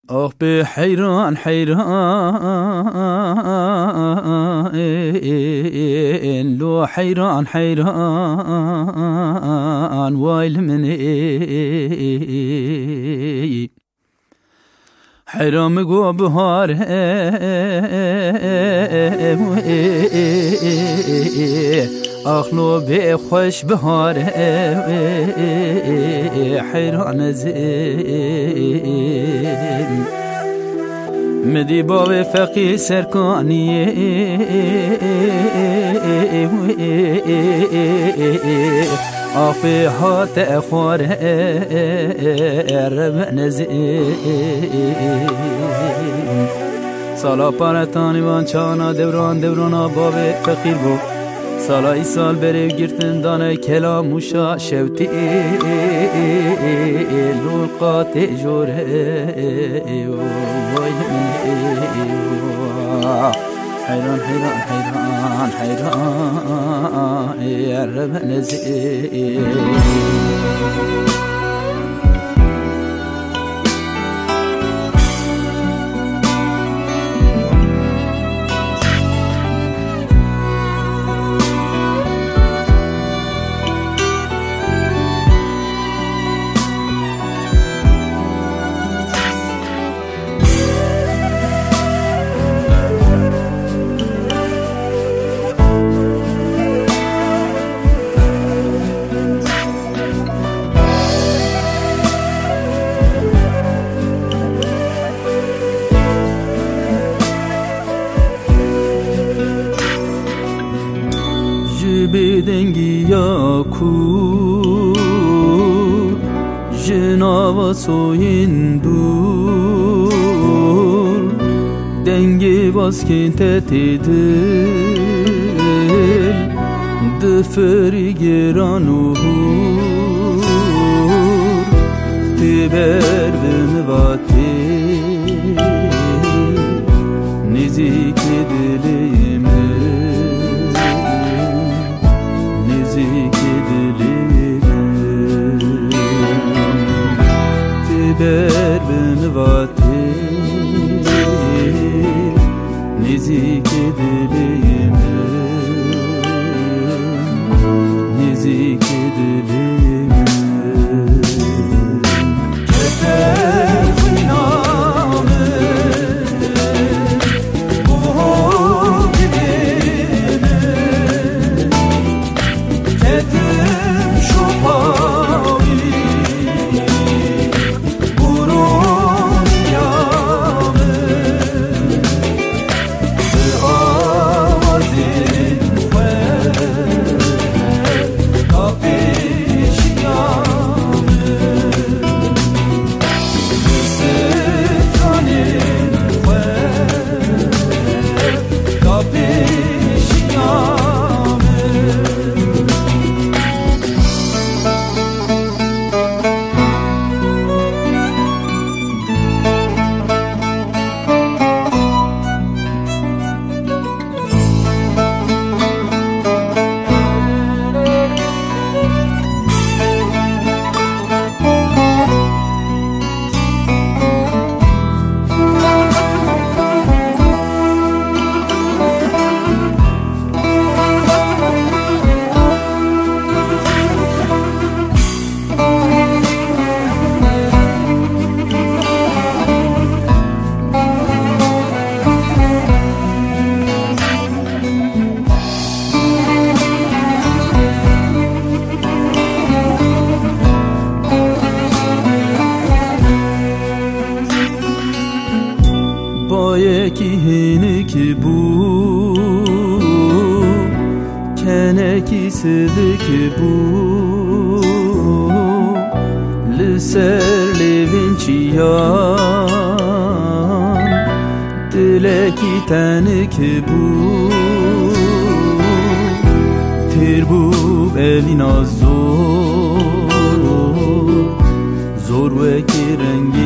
آخ به حیران حیران لو حیران حیران وایل منی حیران مگو بهار آخ لو به خوش بهار حیران زین مدی باب فقی سرکانی آفی هات اخوار رب نزین سالا پارتانی وان چانا دوران باب فقیر بو سالا ای سال بری گرتن دانه کلام موشا شوتی لولقات جوره حیران حیران حیران حیران یا رب نزین بدنگی یا کو جناب سوین دور دنگی باسکین تتیدل دفری گرانو تبر بمواتی نزیک دلیم تبر بنواتی نزیک دلیم نزیک دلیم کتر خینامه بو گلینه کتر شپاوی یکی هنکی بو کنکی صدق بو لسر لیوین چیان دلکی تنک بو تیر بو بلینا زور وکی رنگی